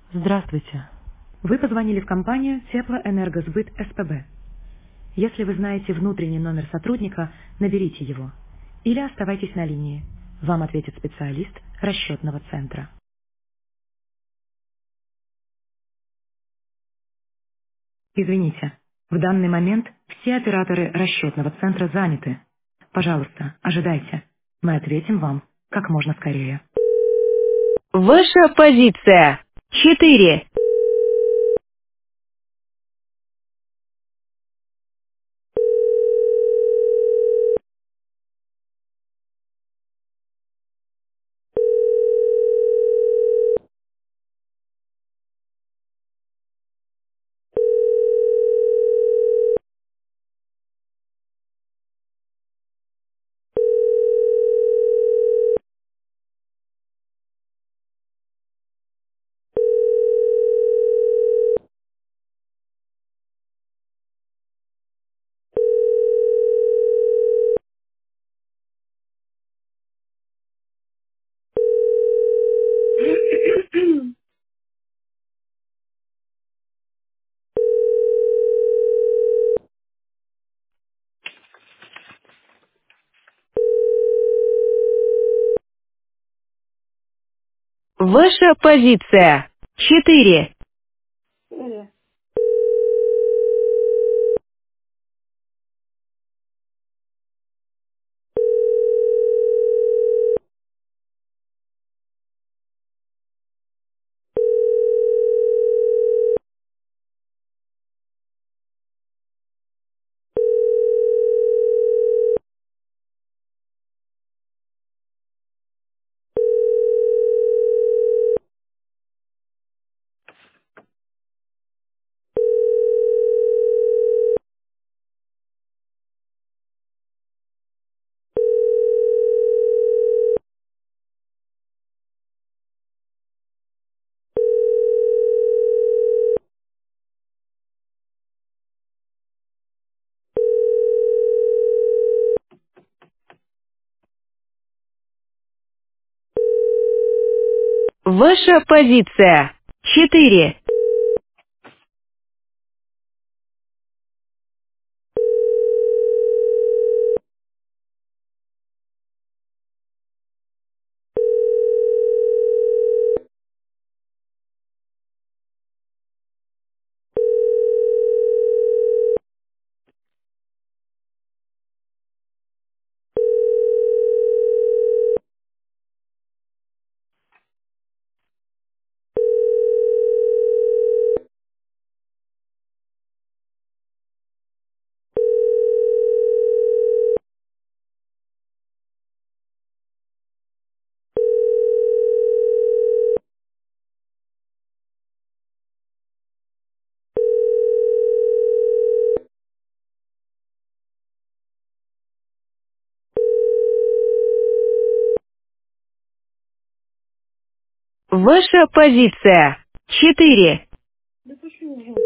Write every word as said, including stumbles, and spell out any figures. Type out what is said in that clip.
Здравствуйте. Вы позвонили в компанию Теплоэнергосбыт СПБ. Если вы знаете внутренний номер сотрудника, наберите его. Или оставайтесь на линии. Вам ответит специалист расчетного центра. Извините, в данный момент все операторы расчетного центра заняты. Пожалуйста, ожидайте. Мы ответим вам как можно скорее. Ваша позиция. Четыре. Ваша позиция. Четыре. Yeah. Ваша позиция. Четыре. Ваша позиция. Четыре. Да почему?